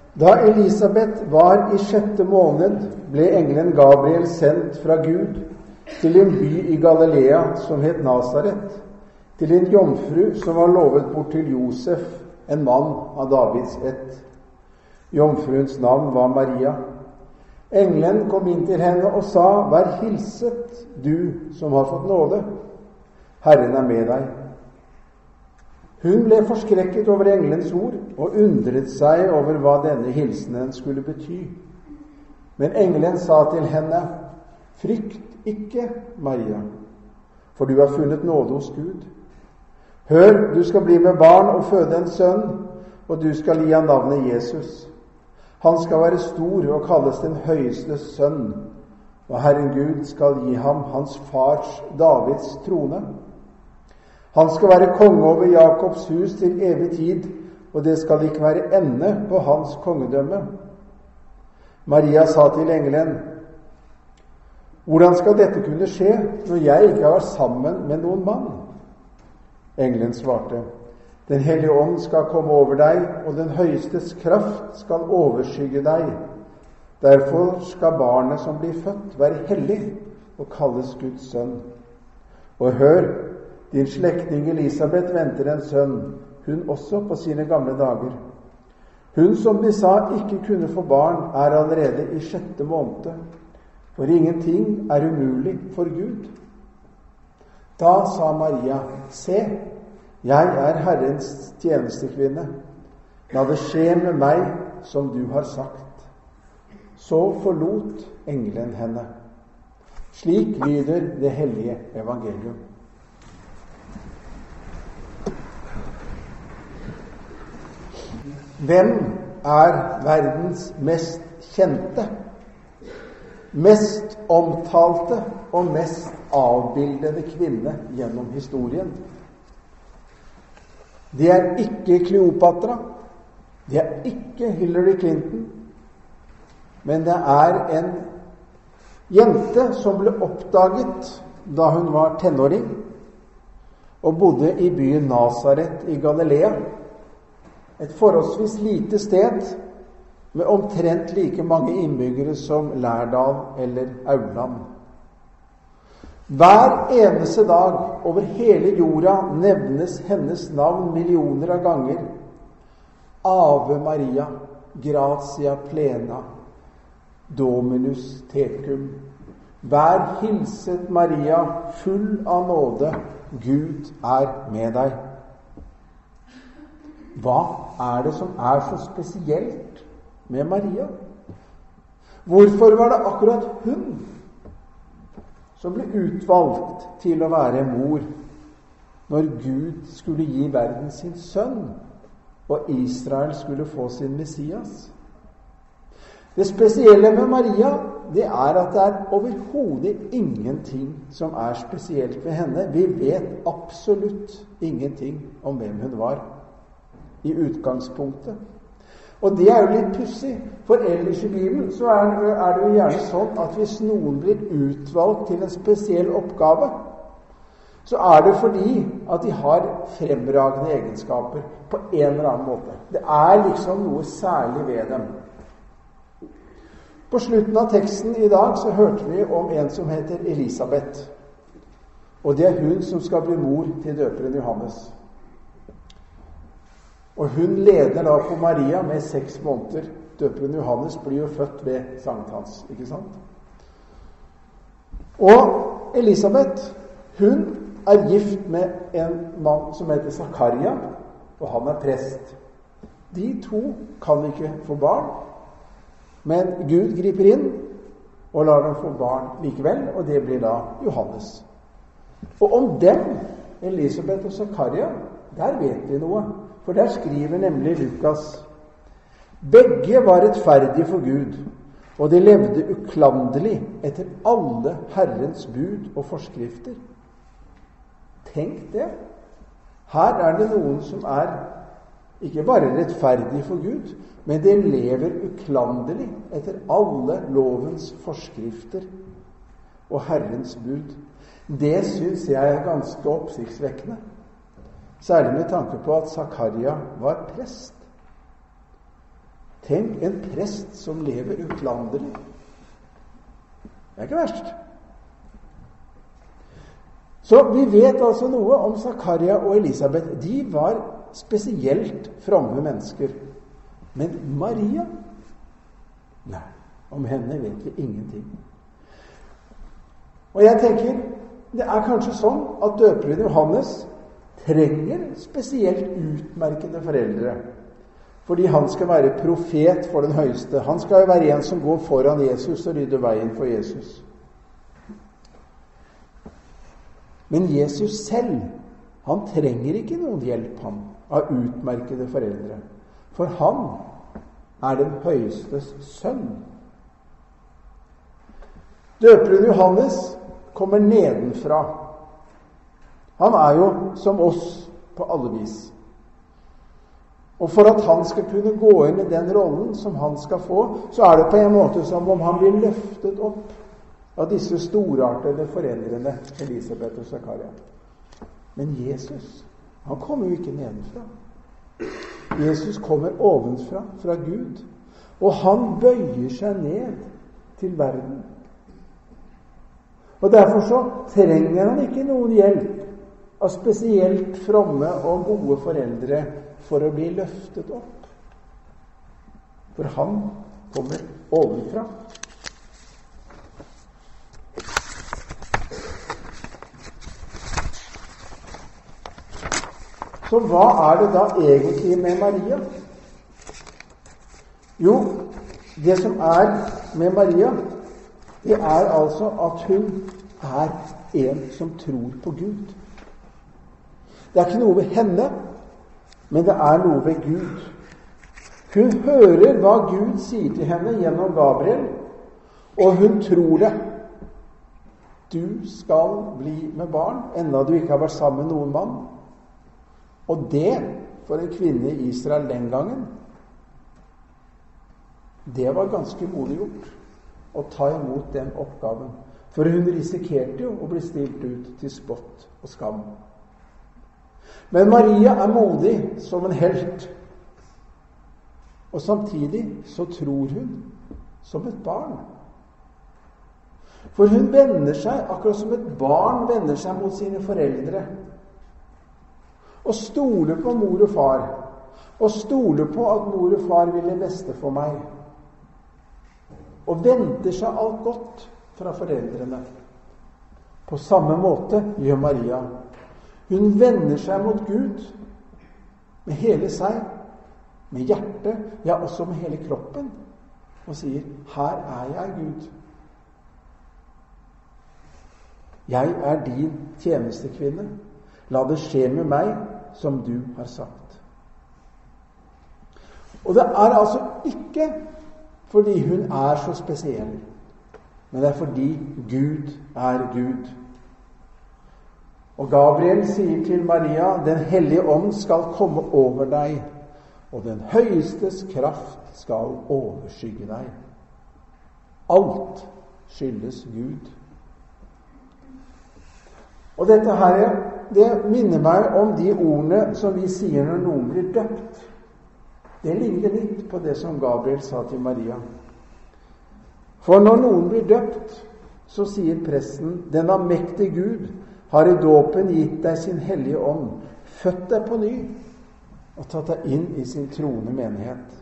Da Elisabet var i 6. måned, ble engelen Gabriel sendt fra Gud til en by i Galilea som het Nasaret, til en jomfru som var lovet bort til Josef, en mann av Davids ett. Jomfruens navn var Maria. Engelen kom inn til henne og sa: «Vær hilset, du som har fått nåde. Herren er med deg.» Hun ble forskrekket over engelens ord og undret seg over hva denne hilsenen skulle bety. Men engelen sa til henne: «Frykt ikke, Maria, for du har funnet nåde hos Gud. Hør, du skal bli med barn og føde en sønn, og du skal gi ham navnet Jesus. Han skal være stor og kalles den høyestes sønn, og Herren Gud skal gi ham hans fars Davids trone. Han skal være konge over Jakobs hus til evig tid, og det skal ikke være ende på hans kongedømme.» Maria sa til engelen: «Hvordan skal dette kunne skje, når jeg ikke har vært sammen med noen mann?» Engelen svarte: «Den hellige ånd skal komme over deg, og den høyestes kraft skal overskygge deg. Derfor skal barnet som blir født, være hellig og kalles Guds sønn. Og hør, din slektning Elisabet venter en sønn, hun også på sine gamle dager. Hun som de sa ikke kunne få barn, er allerede i 6. måned, for ingenting er umulig for Gud.» Da sa Maria: «Se, jeg er Herrens tjenestekvinne. La det skje med meg som du har sagt.» Så forlot engelen henne. Slik lyder det hellige evangelium. Hvem er verdens mest kjente, mest omtalte og mest avbildede kvinne gjennom historien? Det er ikke Kleopatra, det er ikke Hillary Clinton, men det er en jente som ble oppdaget da hun var tenåring og bodde i byen Nasaret i Galilea, et forholdsvis lite sted med omtrent like mange innbyggere som Lærdal eller Aurland. Hver eneste dag over hele jorda nevnes hennes navn millioner av ganger. Ave Maria, gratia plena, Dominus tecum. Vær hilset Maria, full av nåde, Gud er med deg. Hva er det som er så spesielt med Maria? Hvorfor var det akkurat hun som ble utvalgt til å være mor når Gud skulle gi verden sin sønn, og Israel skulle få sin Messias? Det spesielle med Maria, det er at det er overhodet ingenting som er spesielt ved henne. Vi vet absolutt ingenting om hvem hun var i utgangspunktet. Og det er jo litt pussig, for ellers i Bibelen så er det jo gjerne sånn at hvis noen blir utvalgt til en spesiell oppgave, så er det fordi at de har fremragende egenskaper på en eller annen måte. Det er liksom noe særlig ved dem. På slutten av teksten i dag så hørte vi om en som heter Elisabet. Og det er hun som skal bli mor til døperen Johannes. Og hun leder da på Maria med 6 måneder. Døperen Johannes blir jo født ved sankthans, ikke sant? Og Elisabet, hun er gift med en mann som heter Zakaria, og han er prest. De to kan ikke få barn, men Gud griper inn og lar dem få barn likevel, og det blir da Johannes. Og om dem, Elisabet og Zakaria, der vet vi noe. For der skriver nemlig Lukas: «Begge var rettferdige for Gud, og de levde uklanderlig etter alle Herrens bud og forskrifter.» Tenk det! Her er det noen som er ikke bare rettferdige for Gud, men de lever uklanderlig etter alle lovens forskrifter og Herrens bud. Det synes jeg er ganske oppsiktsvekkende. Særlig med tanke på at Zakaria var prest. Tenk en prest som lever utlandelig. Det er ikke verst. Så vi vet altså noe om Zakaria og Elisabet. De var spesielt fromme mennesker. Men Maria? Nei, om henne vet vi ingenting. Og jeg tenker, det er kanskje sånn at døperen Johannes trenger spesielt utmerkede foreldre. Fordi han skal være profet for den høyeste. Han skal være en som går foran Jesus og rydder veien for Jesus. Men Jesus selv, han trenger ikke noen hjelp av utmerkede foreldre. For han er den høyestes sønn. Døperen Johannes kommer nedenfra. Han er jo som oss på alle vis. Og for at han skal kunne gå inn i den rollen som han skal få, så er det på en måte som om han blir løftet opp av disse storartede foreldrene, Elisabet og Zakaria. Men Jesus, han kommer jo ikke nedenfra. Jesus kommer ovenfra, fra Gud. Og han bøyer seg ned til verden. Og derfor så trenger han ikke noen hjelp av spesielt fromme og gode foreldre for å bli løftet opp. For han kommer ovenfra. Så hva er det da egentlig med Maria? Jo, det som er med Maria, det er altså at hun er en som tror på Gud. Det er ikke noe ved henne, men det er noe ved Gud. Hun hører hva Gud sier til henne gjennom Gabriel, og hun tror det. Du skal bli med barn, enda du ikke har vært sammen med noen mann. Og det, for en kvinne i Israel den gangen, det var ganske modig gjort å ta imot den oppgaven. For hun risikerte jo å bli stilt ut til spott og skam. Men Maria er modig som en helt. Og samtidig så tror hun som et barn. For hun vender seg akkurat som et barn vender seg mot sine foreldre. Og stoler på mor og far. Og stoler på at mor og far vil det beste for meg. Og venter seg alt godt fra foreldrene. På samme måte gjør Maria. Hun vender seg mot Gud med hele seg, med hjertet, ja også med hele kroppen, og sier, her er jeg, Gud. Jeg er din tjenestekvinne. La det skje med meg som du har sagt. Og det er altså ikke fordi hun er så spesiell, men det er fordi Gud er Gud. Og Gabriel sier til Maria, Den hellige ånd skal komme over deg, og den høyestes kraft skal overskygge deg. Alt skyldes Gud. Og dette her, det minner meg om de ordene som vi sier når noen blir døpt. Det ligner litt på det som Gabriel sa til Maria. For når noen blir døpt, så sier presten, Den allmektige Gud har i dåpen gitt deg sin hellige ånd, født deg på ny og tatt deg inn i sin troende menighet.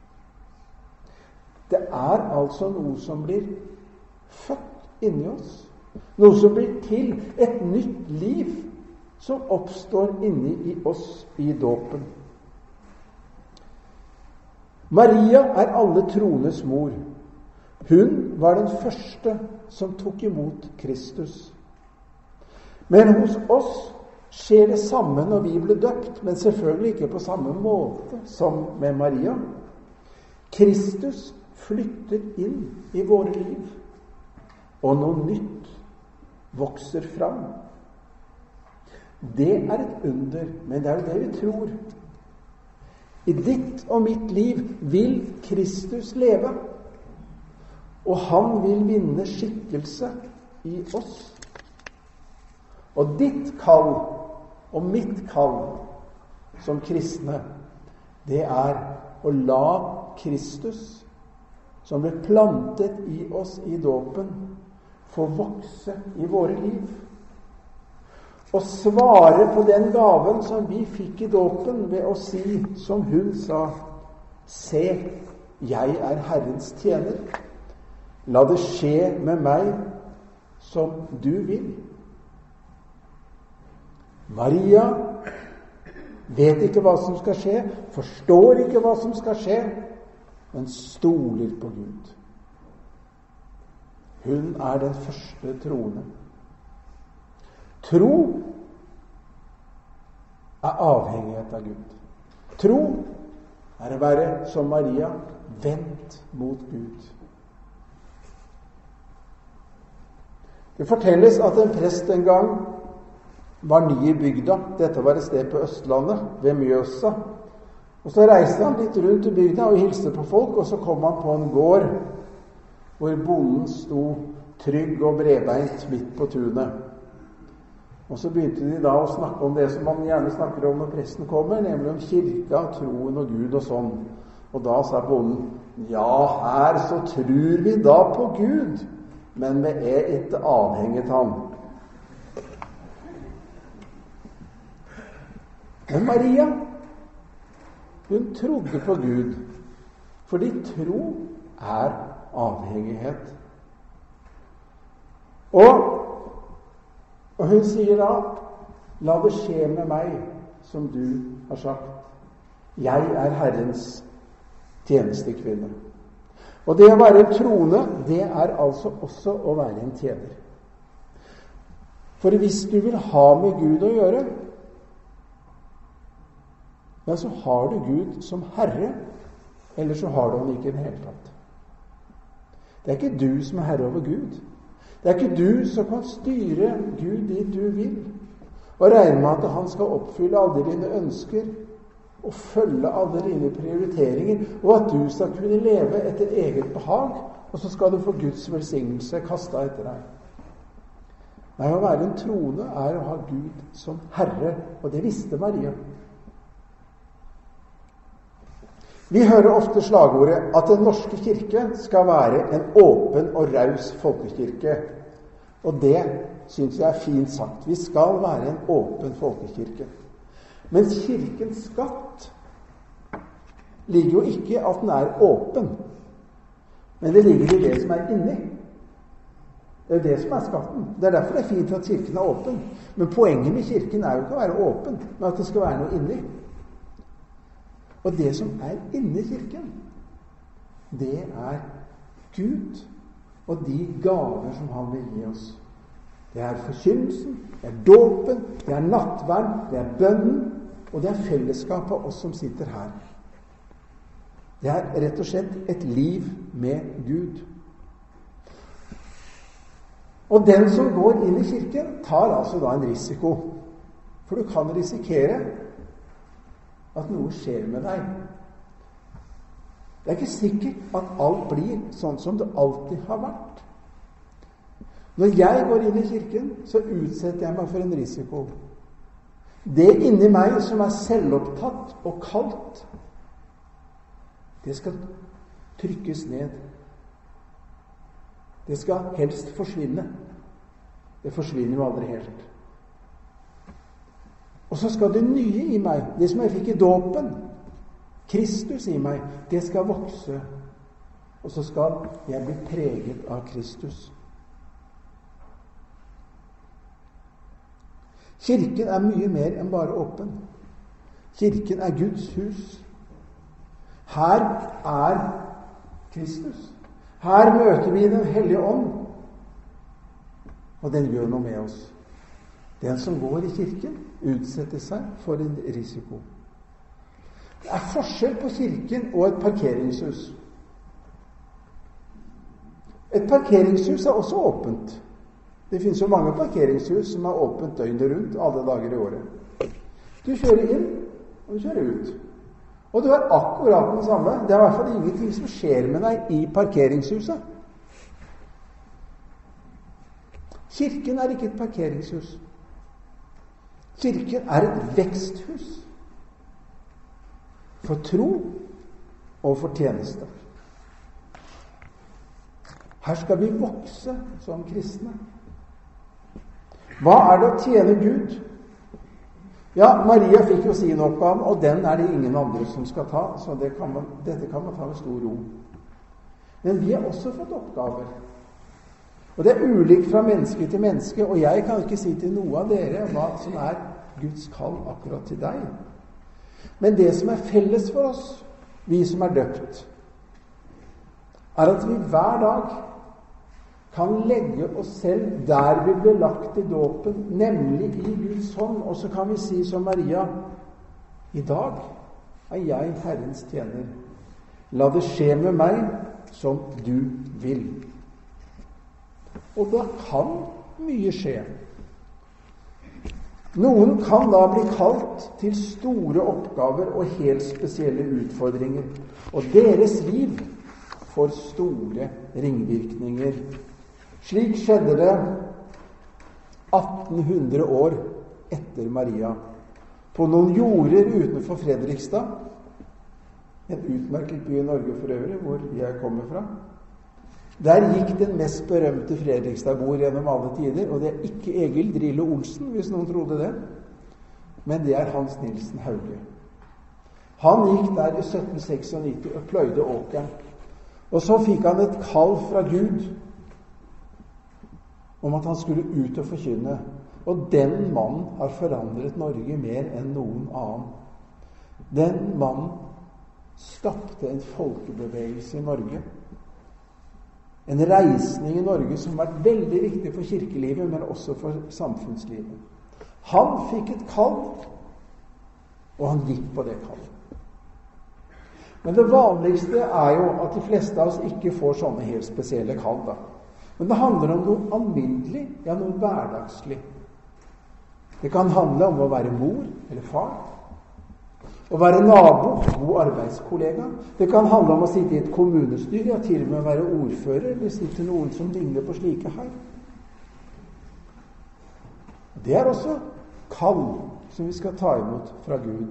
Det er altså noe som blir født inni oss. Noe som blir til, et nytt liv som oppstår inni i oss i dåpen. Maria er alle troendes mor. Hun var den første som tok imot Kristus. Men hos oss skjer det samme når vi blir døpt, men selvfølgelig ikke på samme måte som med Maria. Kristus flytter inn i våre liv, og noe nytt vokser fram. Det er et under, men det er jo det vi tror. I ditt og mitt liv vil Kristus leve, og han vil vinne skikkelse i oss. Og ditt kall og mitt kall som kristne, det er å la Kristus, som ble plantet i oss i dåpen, få vokse i våre liv. Og svare på den gaven som vi fikk i dåpen ved å si, som hun sa, se, jeg er Herrens tjener. La det skje med meg som du vil. Maria vet ikke hva som skal skje, forstår ikke hva som skal skje, men stoler på Gud. Hun er den første troende. Tro er avhengighet av Gud. Tro er å være som Maria, vendt mot Gud. Det fortelles at en prest en gang var ny i bygda. Dette var et sted på Østlandet, ved Mjøsa. Og så reiste han litt rundt i bygda og hilste på folk, og så kom han på en gård hvor bonden sto trygg og bredbeint midt på tunet. Og så begynte de da å snakke om det som man gjerne snakker om når presten kommer, nemlig om kirka, troen og Gud og sånn. Og da sa bonden, ja, her så tror vi da på Gud, men vi er ikke avhengig av han. Men Maria, hun trodde på Gud, fordi tro er avhengighet. Og hun sier da, la det skje med meg, som du har sagt. Jeg er Herrens tjenestekvinne. Og det å være en troende, det er altså også å være en tjener. For hvis du vil ha med Gud å gjøre, ja, så har du Gud som Herre, eller så har du han ikke i det hele tatt. Det er ikke du som er herre over Gud. Det er ikke du som kan styre Gud dit du vil, og regne med at han skal oppfylle alle dine ønsker, og følge alle dine prioriteringer, og at du skal kunne leve etter eget behag, og så skal du få Guds velsignelse kastet etter deg. Nei, å være en troende er å ha Gud som Herre, og det visste Maria. Vi hører ofte slagordet at den norske kirke skal være en åpen og raus folkekirke. Og det synes jeg er fint sagt. Vi skal være en åpen folkekirke. Men kirkens skatt ligger jo ikke at den er åpen, men det ligger i det som er inni. Det er jo det som er skatten. Det er derfor det er fint at kirken er åpen. Men poenget med kirken er jo ikke å være åpen, men at det skal være noe inni. Og det som er inni kirken, det er Gud og de gaver som han vil gi oss. Det er forkynnelsen, det er dåpen, det er nattverd, det er bønnen, og det er fellesskapet av oss som sitter her. Det er rett og slett et liv med Gud. Og den som går inn i kirken, tar altså da en risiko. For du kan risikere at noe skjer med deg. Det er ikke sikkert at alt blir sånn som det alltid har vært. Når jeg går inn i kirken, så utsetter jeg meg for en risiko. Det inni meg som er selvopptatt og kaldt, det skal trykkes ned. Det skal helst forsvinne. Det forsvinner jo aldri helt. Og så skal det nye i meg, det som jeg fikk i dåpen, Kristus i meg, det skal vokse. Og så skal jeg bli preget av Kristus. Kirken er mye mer enn bare åpen. Kirken er Guds hus. Her er Kristus. Her møter vi Den hellige ånd. Og den gjør noe med oss. Den som går i kirken, utsetter seg for en risiko. Det er forskjell på kirken og et parkeringshus. Et parkeringshus er også åpent. Det finnes jo mange parkeringshus som er åpent døgnet rundt, alle dager i året. Du kjører inn, og du kjører ut. Og du har akkurat den samme. Det er i hvert fall ingenting som skjer med deg i parkeringshuset. Kirken er ikke et parkeringshus. Kirken er et veksthus. For tro og for tjeneste. Her skal vi vokse som kristne. Hva er det å tjene Gud? Ja, Maria fikk jo sin oppgave, og den er det ingen andre som skal ta, så dette kan man ta med stor ro. Men vi har også fått oppgaver. Og det er ulikt fra menneske til menneske, og jeg kan ikke si til noe av dere hva som er Guds kall akkurat til deg. Men det som er felles for oss, vi som er døpt, er at vi hver dag kan legge oss selv der vi ble lagt i dåpen, nemlig i Guds hånd, og så kan vi si som Maria, i dag er jeg Herrens tjener. La det skje med meg som du vil. Og da kan mye skje. Noen kan da bli kalt til store oppgaver og helt spesielle utfordringer, og deres liv får store ringvirkninger. Slik skjedde det 1800 år etter Maria, på noen jorder utenfor Fredrikstad, en utmerket by i Norge for øvrig, hvor jeg kommer fra. Der gikk den mest berømte Fredrikstad-bord gjennom alle tider, og det er ikke Egil Drillo Olsen, hvis noen trodde det, men det er Hans Nilsen Hauge. Han gikk der i 1796 og pløyde åkeren, og så fikk han et kall fra Gud om at han skulle ut og forkynne, og den mannen har forandret Norge mer enn noen annen. Den mannen skapte en folkebevegelse i Norge, en reisning i Norge som har vært veldig viktig for kirkelivet, men også for samfunnslivet. Han fikk et kall, og han gikk på det kallet. Men det vanligste er jo at de fleste av oss ikke får sånne helt spesielle kall da. Men det handler om noe alminnelig, ja noe hverdagslig. Det kan handle om å være mor eller far, å være nabo, god arbeidskollega. Det kan handle om å sitte i et kommunestyre, ja til og med å være ordfører, eller sitte noen som ligner på slike her. Det er også kall som vi skal ta imot fra Gud.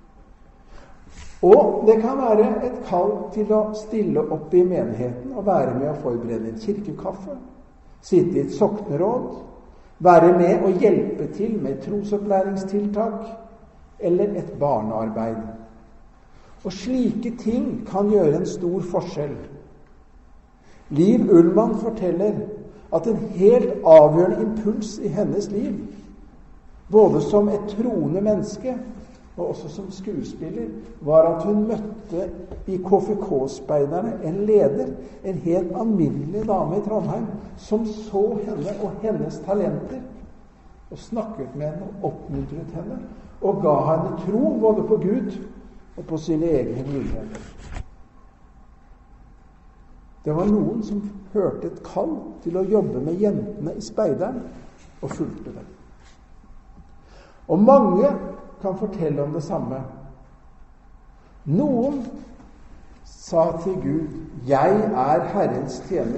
Og det kan være et kall til å stille opp i menigheten og være med å forberede en kirkekaffe, sitte i et sokneråd, være med og hjelpe til med trosopplæringstiltak eller et barnearbeid. Og slike ting kan gjøre en stor forskjell. Liv Ullmann forteller at en helt avgjørende impuls i hennes liv, både som et troende menneske og også som skuespiller, var at hun møtte i KFK-speiderne en leder, en helt alminnelig dame i Trondheim, som så henne og hennes talenter, og snakket med henne og oppmuntret henne, og ga henne tro både på Gud og på sine egne muligheter. Det var noen som hørte et kall til å jobbe med jentene i speideren, og fulgte dem. Og mange kan fortelle om det samme. Noen sa til Gud, jeg er Herrens tjener.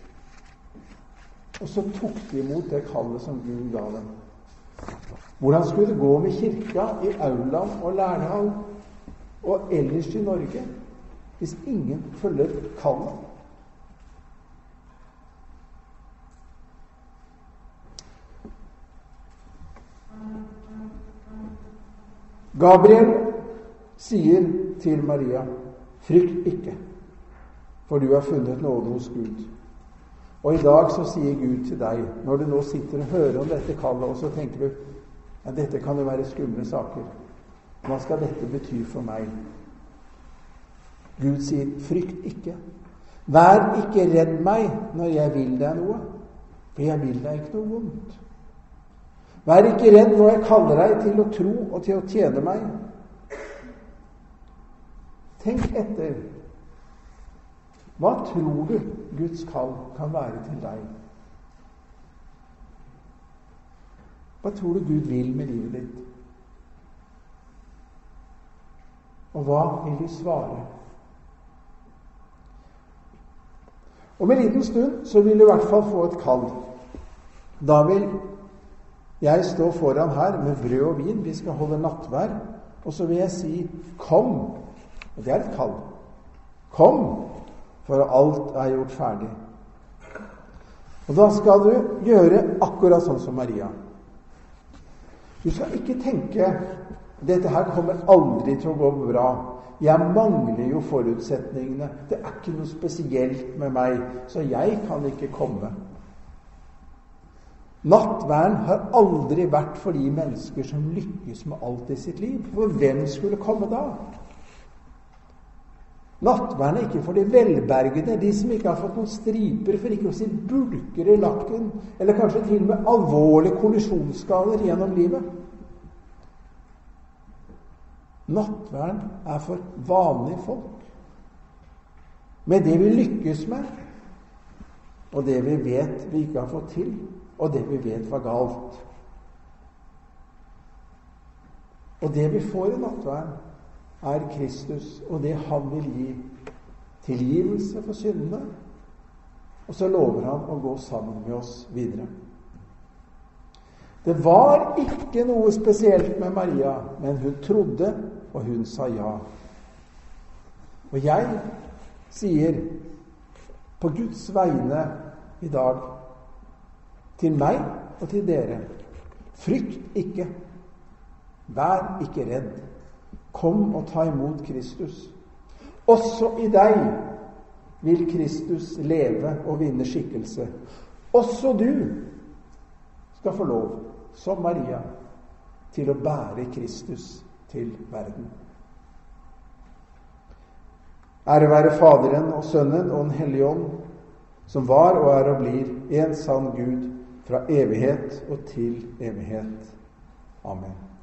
Og så tok de imot det kallet som Gud ga dem. Hvordan skulle det gå med kirka i Auland og Lærdal og ellers i Norge hvis ingen følger kallet? Gabriel sier til Maria, frykt ikke, for du har funnet nåde hos Gud. Og i dag så sier Gud til deg, når du nå sitter og hører om dette kallet, og så tenker du, ja, dette kan jo være skumle saker. Hva skal dette bety for meg? Gud sier, frykt ikke. Vær ikke redd meg når jeg vil deg noe, for jeg vil deg ikke noe vondt. Vær ikke redd når jeg kaller deg til å tro og til å tjene meg. Tenk etter. Hva tror du Guds kall kan være til deg? Hva tror du Gud vil med livet ditt? Og hva vil du svare? Om en liten stund så vil du i hvert fall få et kall. Da vil jeg står foran her med brød og vin, vi skal holde nattvær, og så vil jeg si, kom, og det er et kall. Kom, for alt er gjort ferdig. Og da skal du gjøre akkurat sånn som Maria. Du skal ikke tenke, dette her kommer aldri til å gå bra. Jeg mangler jo forutsetningene. Det er ikke noe spesielt med meg, så jeg kan ikke komme. Nattverden har aldri vært for de mennesker som lykkes med alt i sitt liv. For hvem skulle komme da? Nattverden er ikke for de velbergede, de som ikke har fått noen striper, for ikke å si bulker i nakken, eller kanskje til og med alvorlige kollisjonsskader gjennom livet. Nattverden er for vanlige folk, med det vi lykkes med, og det vi vet vi ikke har fått til, og det vi vet var galt. Og det vi får i nattverden, er Kristus, og det han vil gi tilgivelse for syndene, og så lover han å gå sammen med oss videre. Det var ikke noe spesielt med Maria, men hun trodde, og hun sa ja. Og jeg sier på Guds vegne i dag, til meg og til dere, frykt ikke, vær ikke redd. Kom og ta imot Kristus. Også i deg vil Kristus leve og vinne skikkelse. Også du skal få lov, som Maria, til å bære Kristus til verden. Ære være Faderen og Sønnen og Den hellige ånd, som var og er og blir en sann Gud fra evighet og til evighet. Amen.